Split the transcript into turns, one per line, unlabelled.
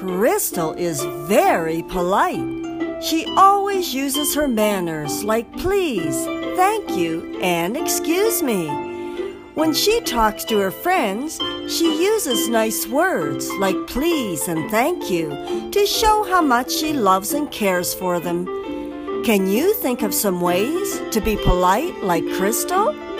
Crystal is very polite. She always uses her manners like please, thank you, and excuse me. When she talks to her friends, she uses nice words like please and thank you to show how much she loves and cares for them. Can you think of some ways to be polite like Crystal?